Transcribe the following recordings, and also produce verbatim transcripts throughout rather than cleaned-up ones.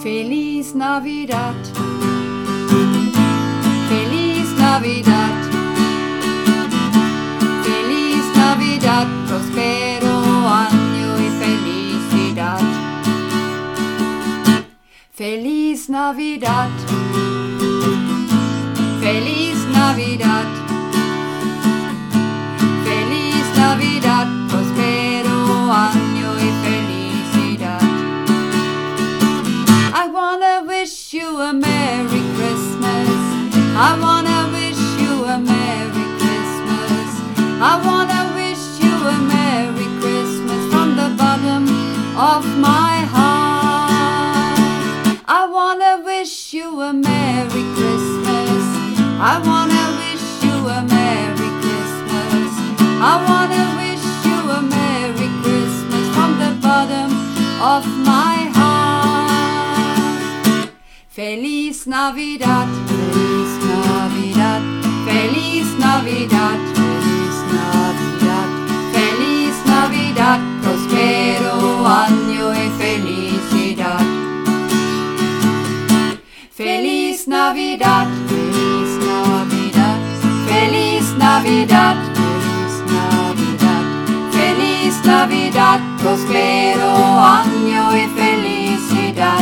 Feliz Navidad, Feliz Navidad, Feliz Navidad, prospero año y felicidad. Feliz Navidad, Feliz Navidad, Feliz Navidad, prospero año y felicidad. I wanna wish you a Merry Christmas. I wanna wish you a Merry Christmas. I wanna wish you a Merry Christmas from the bottom of my heart. I wanna wish you a Merry Christmas. I wanna wish you a Merry Christmas. I wanna wish you a Merry Christmas from the bottom of my heart. Feliz Navidad, Feliz Navidad, Feliz Navidad, Feliz Navidad, Feliz Navidad, prospero año y felicidad. Feliz Navidad, Feliz Navidad, Feliz Navidad, Feliz Navidad, Feliz Navidad, prospero año y felicidad.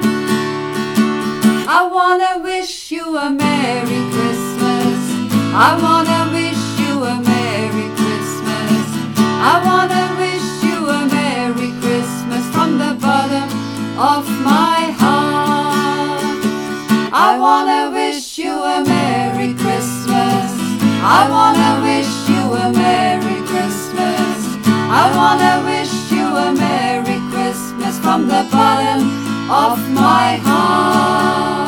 I wanna wish you a Merry Christmas. I wanna wish you a Merry Christmas. I wanna wish you a Merry Christmas from the bottom of my heart. I wanna wish you a Merry Christmas. I wanna wish you a Merry Christmas. I wanna wish you a Merry Christmas from the bottom of my heart.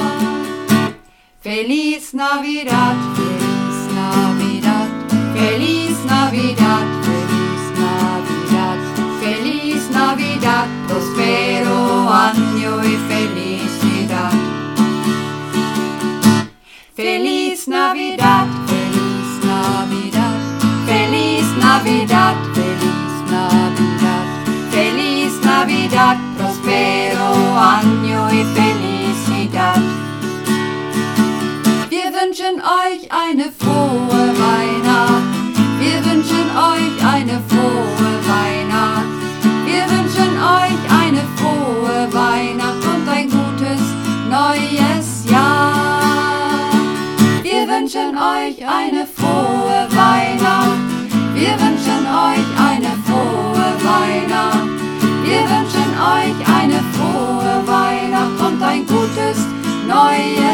Feliz Navidad, Feliz Navidad, Feliz Navidad, Feliz Navidad, Feliz Navidad, prospero año y felicidad. Feliz Navidad, Feliz Navidad, Feliz Navidad, Feliz Navidad, Feliz Navidad, prospero año y felicidad. Wir wünschen euch eine frohe Weihnacht. Wir wünschen euch eine frohe Weihnacht. Wir wünschen euch eine frohe Weihnacht und ein gutes neues Jahr. Wir wünschen euch eine frohe Weihnacht. Wir wünschen euch eine frohe Weihnacht. Wir wünschen euch eine frohe Weihnacht und ein gutes neues Jahr.